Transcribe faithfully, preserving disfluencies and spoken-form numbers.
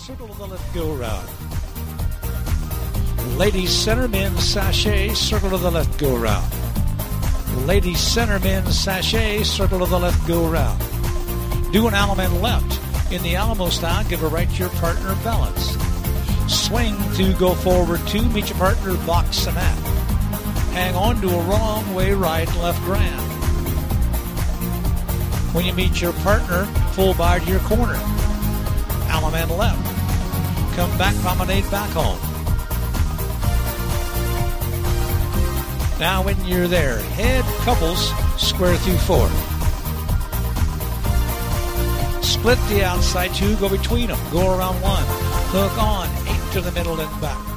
circle of the let-go route. Ladies center, men's sachet, circle of the let-go route. Ladies center, men's sachet, circle of the let-go route. Do an Allemande left. In the Alamo style, give a right to your partner, balance. Swing to go forward two, meet your partner, box cement. Hang on to a wrong way right and left grand. When you meet your partner, full bar to your corner. Allemande left. Come back, promenade back home. Now when you're there, head couples, square through four. Split the outside two, go between them, go around one, hook on, eight to the middle and back.